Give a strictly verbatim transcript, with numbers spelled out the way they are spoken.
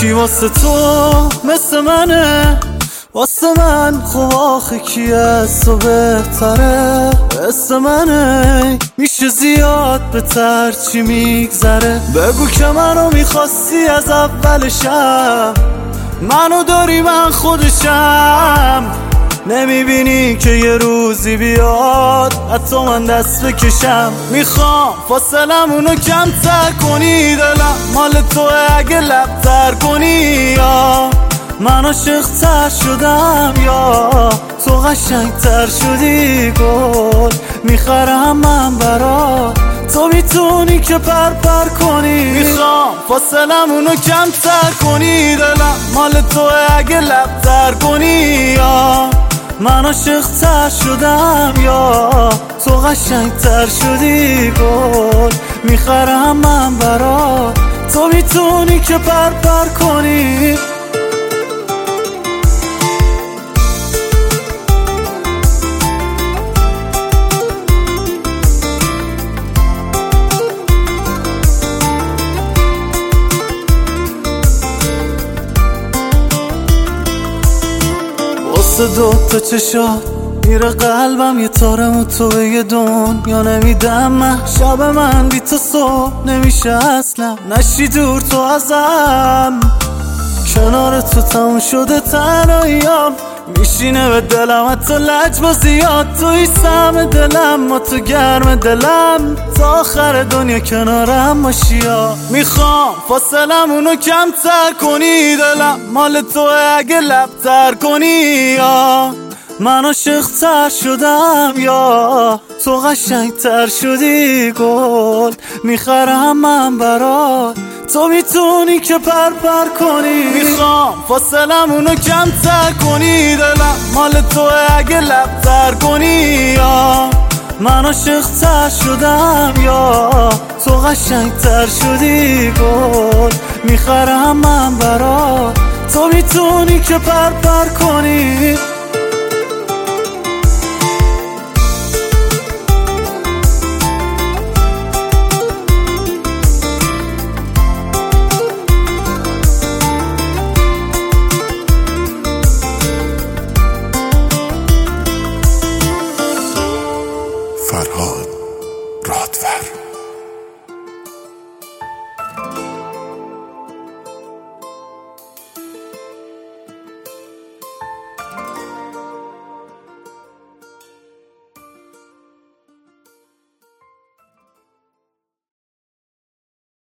کی واسه تو مثل منه؟ واسه من خب آخه کی از تو بهتره؟ مثل منه میشه زیاد بهتر چی میگذره؟ بگو که منو میخواستی از اولشم، منو داری من خودشم. نمیبینی که یه روزی بیاد حتی من دست بکشم؟ میخوام فاصلمونو کمتر کنی، دلم مال توه اگه لبتر کنی. یا من عاشق‌تر شدم یا تو قشنگ‌تر شدی. گل میخرم من برات، تو میتونی که پر پر کنی. میخوام فاصلمونو کمتر کنی، دلم مال توه اگه لبتر کنی. یا من عاشق‌تر شدم یا تو قشنگ‌تر شدی. گل میخرم من برات، تو میتونی که پر پر کنی. واسه دو تا چشات میره قلبم یه تارم و تو به یه دنیا نمیدم من. شب من بی تو صبح نمیشه اصلا، نشی دور تو ازم. کنار تو تموم شده تنهاییام، میشینه به دلم حتی لجبازیات. توی سهم دلم ما تو گرم دلم، تا آخر دنیا کنارم باشی. یا میخوام فاصلمونو کمتر کنی، دلم مال توه اگه لبتر کنی. یا من عاشق‌تر شدم یا تو قشنگ‌تر شدی. گل میخرم من برات، تو میتونی که پر پر کنی. میخوام فاصلمونو کمتر کنی، دلم مال توه اگه لبتر کنی. یا من عاشق‌تر شدم یا تو قشنگ‌تر شدی. گل میخرم من برات، تو میتونی که پر پر کنی.